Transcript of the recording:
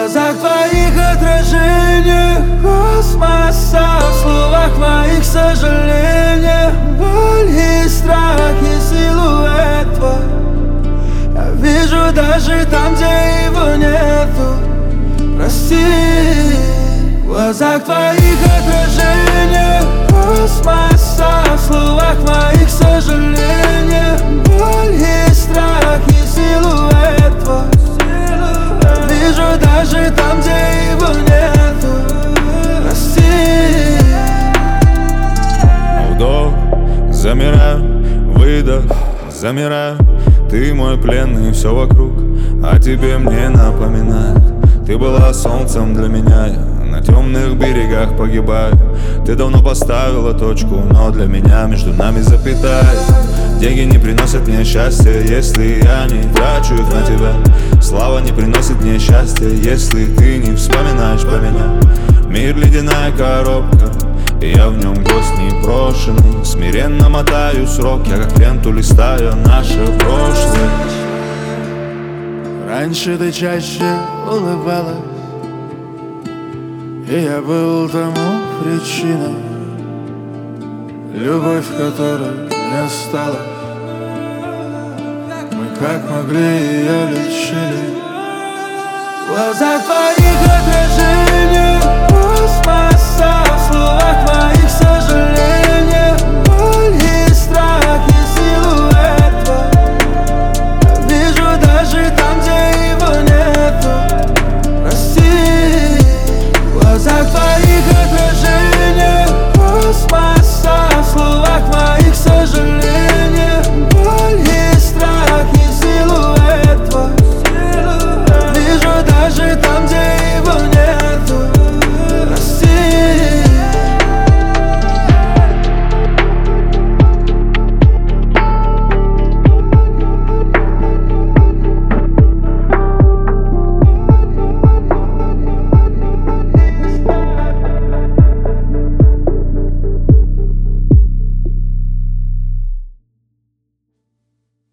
глазах твоих отражение космоса, в словах моих сожаления, боль и страх и силуэт твой. Я вижу даже там, где его нету. Прости. В глазах твоих отражение космоса, в словах моих сожаления, боль и страх и силуэт твой. Вижу даже там, где его нету. Прости. Вдох, замираю, выдох, замираю. Ты мой пленный, все вокруг о тебе мне напоминает. Ты была солнцем для меня, я на темных берегах погибаю. Ты давно поставила точку, но для меня между нами запятая. Деньги не приносят мне счастья, если я не трачу их на тебя. Слава не приносит мне счастья, если ты не вспоминаешь про меня. Мир ледяная коробка, и я в нем гость непрошенный. Смиренно мотаю срок, я как ленту листаю наше прошлое. Раньше ты чаще улыбалась, и я был тому причиной. Любовь, которой не осталось, мы как могли ее лечили. В глазах твоих